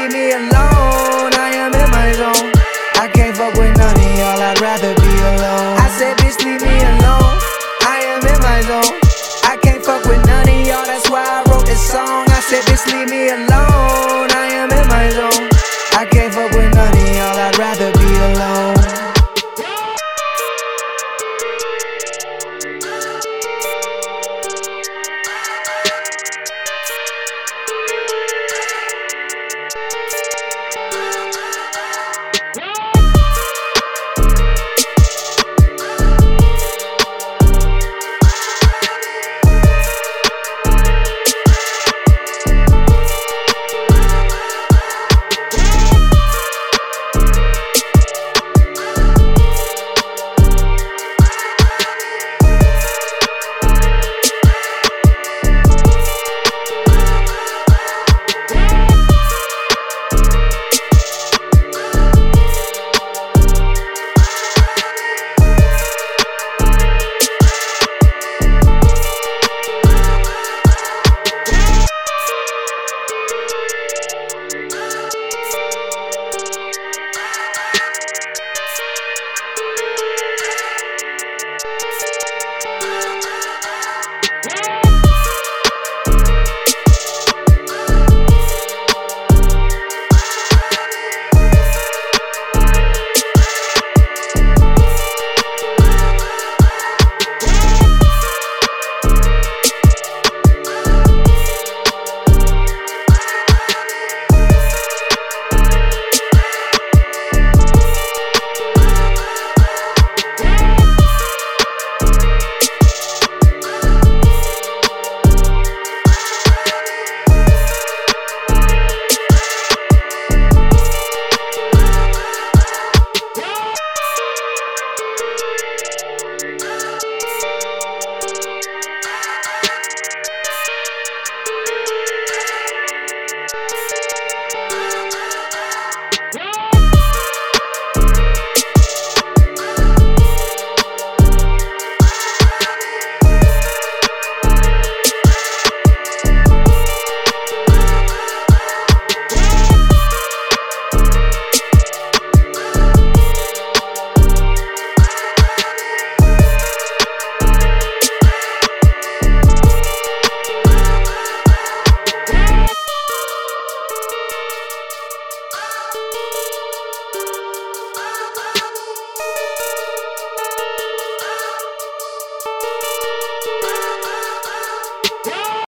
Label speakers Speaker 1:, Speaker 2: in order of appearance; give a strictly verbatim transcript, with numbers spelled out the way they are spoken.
Speaker 1: leave me alone. I am in my zone. I can't fuck with none of y'all, I'd rather be alone. I said, bitch, leave me alone. I am in my zone. I can't fuck with none of y'all, that's why I wrote this song. I said, bitch, leave me alone.